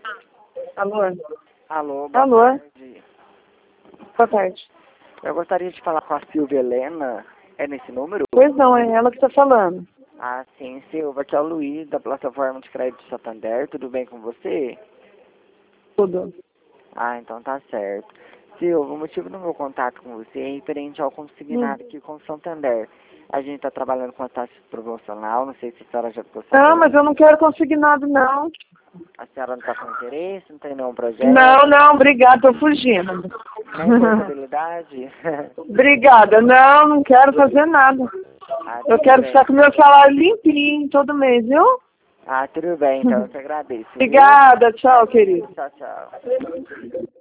Alô? Alô, boa Alô? tarde. Boa tarde. Eu gostaria de falar com a Silvia Helena. É nesse número? Pois não, é ela que está falando. Ah, sim, Silvia. Aqui é o Luiz, da plataforma de crédito Santander. Tudo bem com você? Tudo. Ah, então tá certo. Silvia, o motivo do meu contato com você é referente ao consignado aqui com o Santander. A gente está trabalhando com a taxa promocional, não sei se a senhora já ficou sabendo. Não, mas eu não quero consignado, não. A senhora não está com interesse, não tem nenhum projeto? Não, não, obrigada, tô fugindo. Nem portabilidade? Obrigada, não quero fazer nada. Ah, Eu tudo quero bem. ficar com meu salário limpinho todo mês, viu? Ah, tudo bem, então eu te agradeço, viu? Obrigada, tchau, querido. Tchau, tchau.